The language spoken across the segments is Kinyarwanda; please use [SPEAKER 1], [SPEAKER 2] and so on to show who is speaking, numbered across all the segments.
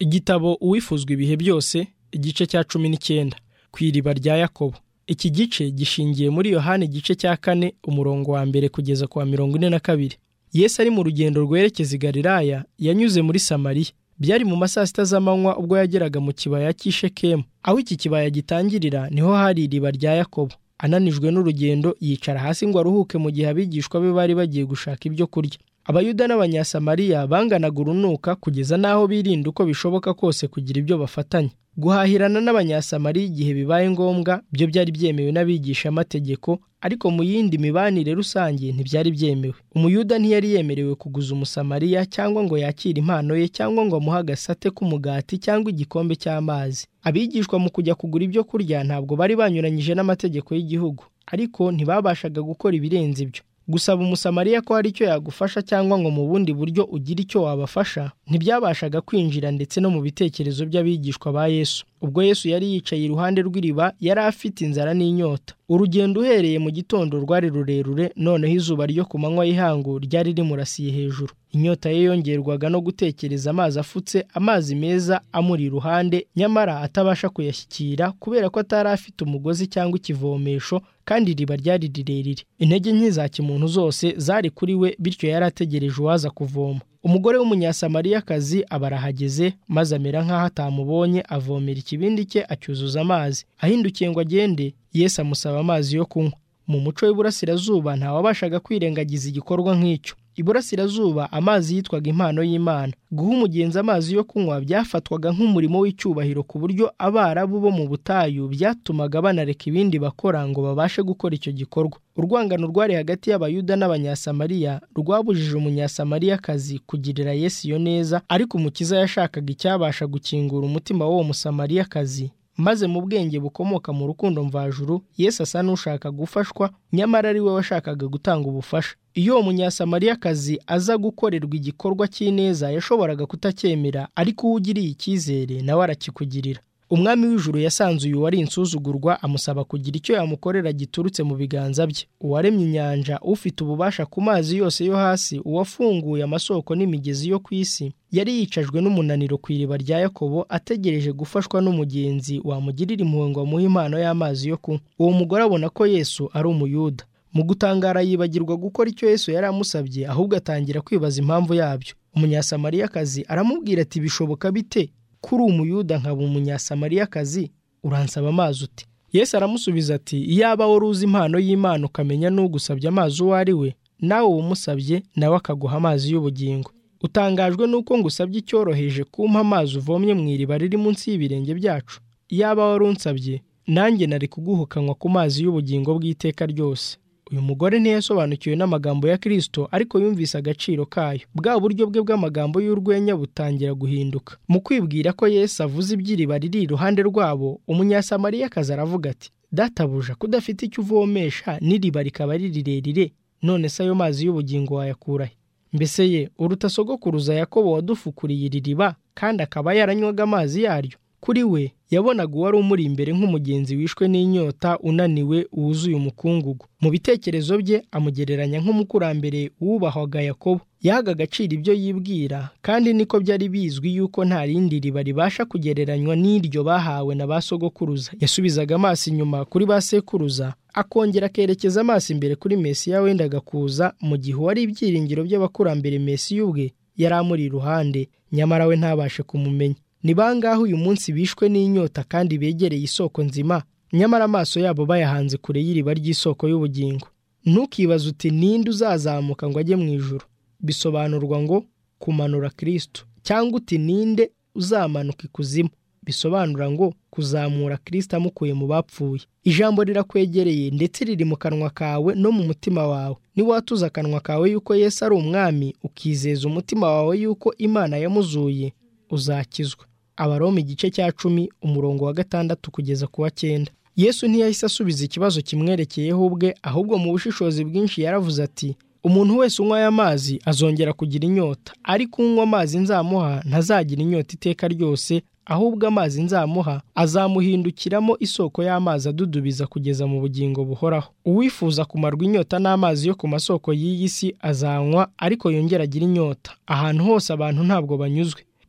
[SPEAKER 1] Igitabo Uwifuzwa ibihe byose, igice cya 19, ku iriba rya Yakobo. Iki gice gishingiye muri Yohana igice cya 4 umurongo wa mbere kugeza kwa 42. Yesu ari mu rugendo rwerekeza i Galilaya, yanyuze muri Samariya. Byari mu masaa sita z'amanywa ubwo yageraga mu kibaya cy'i Shekemu. Aho iki kibaya gitangirira niho hari iriba rya Yakobo. Ananijwe n'urugendo, yicara hasi ngo aruhuke mu gihe abigishwa be bari bagiye gushaka ibyo kurya. Abayuda n'Abanyasamariya banganaga urunuka kugeza n'aho birinda uko bishoboka kose kugira ibyo bafatanya. Guhahirana n'Abanyasamariya igihe bibaye ngombwa byo byari byemewe n'abigisha amategeko, ariko mu yindi mibanire rusange ntibyari byemewe. Umuyuda ntiyari yemerewe kuguza Umusamariya cyangwa ngo yakire impano ye cyangwa ngo amuhe agasate k'umugati cyangwa igikombe cy'amazi. Abigishwa mu kujya kugura ibyo kurya ntabwo bari banyuranyije n'amategeko y'igihugu, ariko ntibabashaga gukora ibirenze ibyo. Gusaba Umusamariya ko hari icyo yagufasha cyangwa ngo mu bundi buryo ugira icyo wabafasha ntibyabashaga kwinjira ndetse no mu bitekerezo by'abigishwa ba Yesu. Ubwo Yesu yari yicaye iruhande rw'iriba, yari afite inzara n'inyota. Urugendo uhereye mu gitondo rwari rurerure, noneho izuba ryo ku manywa y'ihangu ryari rimurasiye hejuru. Inyota ye yongerwaga no gutekereza amazi afutse, amazi meza amuri iruhande, nyamara atabasha kuyashyikira kubera ko atari afite umugozi cyangwa ikivomesho, kandi iriba ryari rirerire. Intege nke za kimuntu zose zari kuri we, bityo yari ategereje uwaza kuvoma. Umugore w'Umunyasamariyakazi aba arahageze, maze amera nk'aho atamubonye, avomera ikibindi cye acyuzuza amazi. Ahindukiye ngo agende, Yesu amusaba amazi yo kunywa. Mu muco w'iburasirazuba ntawabashaga kwirengagiza igikorwa nk'icyo. Iburasirazuba amazi yitwaga impano y'Imana. Guha umugenzi amazi yo kunywa byafatwaga nk'umurimo w'icyubahiro, ku buryo Abarabu bo mu butayu byatumaga banareka ibindi bakora ngo babashe gukora icyo gikorwa. Urwangano rwari hagati y'Abayuda n'Abanyasamariya rwabujije Umunyasamariyakazi kugirira Yesu iyo neza, ariko Umukiza yashakaga icyabasha gukingura umutima w'uwo Musamariyakazi. Maze mu bwenge bukomoka mu rukundo mvajuru, Yesu asa n'ushaka gufashwa, nyamara ari we washakaga gutanga ubufasha. Iyo uwo Munyasamariyakazi aza gukorerwa igikorwa cy'ineza yashoboraga kutacyemera, ariko uwo ugiriye icyizere nawe arakikugirira. Umwami w'ijuru yasanze uyu wari insuzugurwa, amusaba kugira icyo yamukorera giturutse mu biganza bye. Uwaremye inyanja, ufite ububasha ku mazi yose yo hasi, uwafunguye amasoko n'imigezi yo ku isi, yari yicajwe n'umunaniro ku iriba rya Yakobo, ategereje gufashwa n'umugenzi wamugirira impuhwe ngo amuhe impano y'amazi yo kunywa. Uwo mugore abona ko Yesu ari Umuyuda. Mu gutangara yibagirwa gukora icyo Yesu yari amusabye, ahubwo atangira kwibaza impamvu yabyo. Umunyasamariyakazi aramubwira ati, bishoboka bite kuri Umuyuda nkaba Umunyasamariyakazi uransaba amazi ute? Yesu aramusubiza ati, iyaba wari uzi impano y'Imana ukamenya n'ugusabye amazi uwo ari we, nawe umusabye nawe akaguha amazi y'ubugingo. Utangajwe n'uko ngusabye icyoroheje, kumpa amazi uvomye mu iriba riri munsi y'ibirenge byacu? Iyaba wari unsabye, nanjye nari kuguhukanywa ku mazi y'ubugingo bw'iteka ryose. Uyu mugore ntiyasobanukiwe n'amagambo ya Kristo, ariko yumvise agaciro kayo. Bwa buryo bwe bw'amagambo y'urwenya butangira guhinduka. Mu kwibwira ko Yesu avuze iby'iriba riri iruhande rwabo, Umunyasamariyakazi aravuga ati, databuja, kudafite icyo uvomesha n'iriba rikaba ari rirerire, none se ayo mazi y'ubugingo wayakura he? Mbese ye uruta sogokuruza Yakobo wadufukuriye iri riba, kandi akaba yaranywaga amazi yaryo? Kuri we yabonaga uwari umuri imbere nk'umugenzi wishwe n'inyota, unaniwe, wuzuye umukungugu. Mu bitekerezo bye amugereranya nk'umukurambere wubahwaga Yakobo. Yahaga agaciro ibyo yibwira, kandi niko byari bizwi yuko nta rindi riba ribasha kugereranywa n'iryo bahawe na ba sogokuruza. Yasubizaga amaso inyuma kuri ba sekuruza, akongera akerekeza amaso imbere kuri Mesiya wendaga kuza, mu gihe wari ibyiringiro by'abakurambere Mesiya ubwe yari amuri iruhande, nyamara we ntabashe kumumenya. Ni bangahe uyu munsi bishwe n'inyota kandi begereye isoko nzima, nyamara amaso yabo bayahanze kure y'iriba ry'isoko y'ubugingo? Ntukibaze uti ninde uzazamuka ngo ajye mu ijuru? Bisobanurwa ngo kumanura Kristo. Cyangwa uti ninde uzamanuka ikuzimu? Bisobanura ngo kuzamura Kristo amukuye mu bapfuye. Ijambo rirakwegereye ndetse riri mu kanwa kawe no mu mutima wawe. Niwatuza akanwa kawe yuko Yesu ari umwami, ukizeza umutima wawe yuko Imana yamuzuye, uzakizwa. Abaroma igice cya 10 umurongo wa 6 kugeza ku wa 9. Yesu ntiyahise asubiza ikibazo kimwerekeyeho ubwe, ahubwo mu bushishozi bwinshi yaravuze ati, umuntu wese unywa aya mazi azongera kugira inyota, ariko unywa amazi nzamuha ntazagira inyota iteka ryose, ahubwo amazi nzamuha azamuhindukiramo isoko y'amazi adudubiza kugeza mu bugingo buhoraho. Uwifuza kumarwa inyota n'amazi yo ku masoko y'iyi si azanywa, ariko yongera agira inyota. Ahantu hose abantu ntabwo banyuzwe.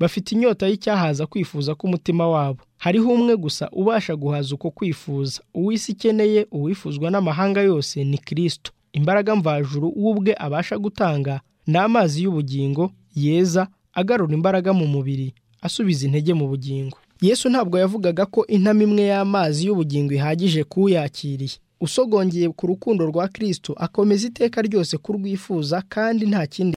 [SPEAKER 1] bafite inyota y'icyahaza kwifuza k'umutima wabo. Hariho umwe gusa ubasha guhaza uko kwifuza, uw'isi ikeneye, uwifuzwa n'amahanga yose ni Kristo. Imbaraga mvajuru ubwe abasha gutanga ni amazi y'ubugingo yeza, agarura imbaraga mu mubiri, asubiza intege mu bugingo. Yesu ntabwo yavugaga ko intama imwe y'amazi y'ubugingo ihagije kuyakiriye. Usogongeye ku rukundo rwa Kristo akomeza iteka ryose kurwifuza, kandi nta kindi